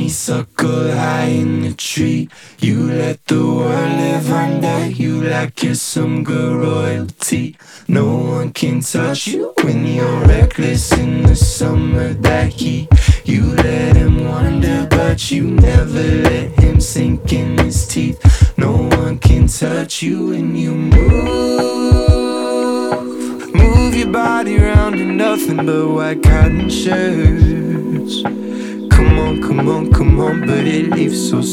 Honeysuckle high in the tree. You let the world live under you like you're some good royalty. No one can touch you when you're reckless in the summer, that heat. You let him wander, but you never let him sink in his teeth. No one can touch you when you move your body around in nothing but white cotton shirts. Come on, come on, come on, but it leaves so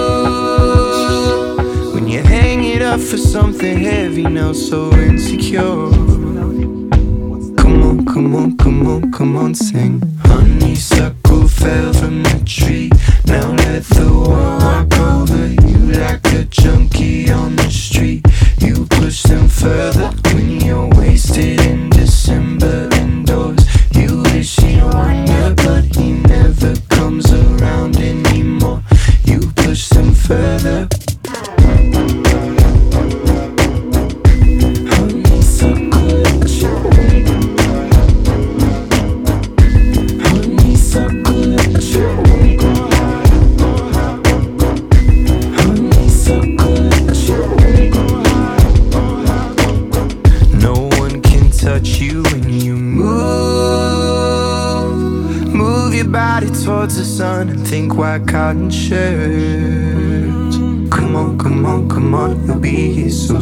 soon. When you hang it up for something heavy, now so insecure. Come on, come on, come on, come on, sing. Honeysuckle fell from the tree. Now let the world walk over you like a junkie on the street. You push them further when you're wasted in December indoors. You wish he'd wander, but he never comes around anymore. You push them further. Touch you when you move your body towards the sun and think white cotton shirts. Come on, come on, come on, you'll be here so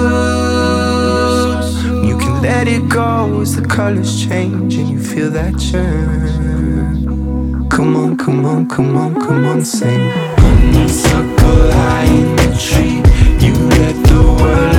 soon. You can let it go as the colors change and you feel that churn. Come on, come on, come on, come on, sing. Honeysuckle high in the tree. You let the world